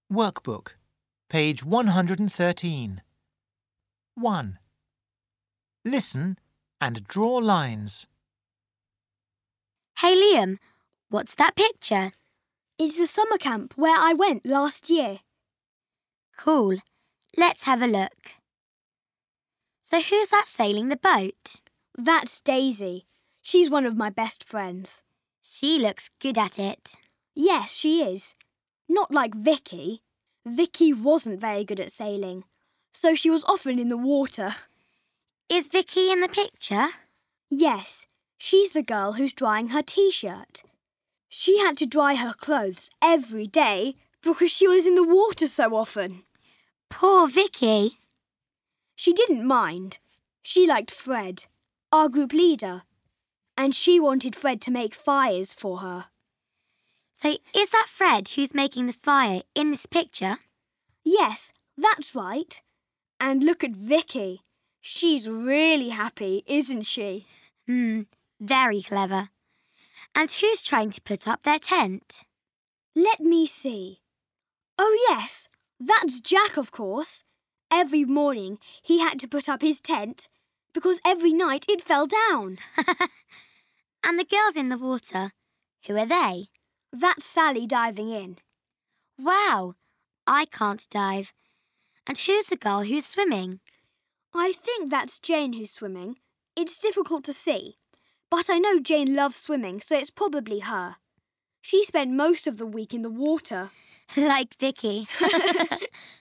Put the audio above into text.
Workbook, page 113. 1. Listen and draw lines. Hey Liam, what's that picture? It's the summer camp where I went last year. Cool. Let's have a look. So who's that sailing the boat? That's Daisy. She's one of my best friends. She looks good at it. Yes, she is. Not like Vicky. Vicky wasn't very good at sailing, so she was often in the water. Is Vicky in the picture? Yes, she's the girl who's drying her t-shirt. She had to dry her clothes every day because she was in the water so often. Poor Vicky. She didn't mind. She liked Fred, our group leader, and she wanted Fred to make fires for her. So is that Fred who's making the fire in this picture? Yes, that's right. And look at Vicky. She's really happy, isn't she? Very clever. And who's trying to put up their tent? Let me see. Oh yes, that's Jack, of course. Every morning he had to put up his tent because every night it fell down. And the girls in the water, who are they? That's Sally diving in. Wow, I can't dive. And who's the girl who's swimming? I think that's Jane who's swimming. It's difficult to see, but I know Jane loves swimming, so it's probably her. She spent most of the week in the water. Like Vicky.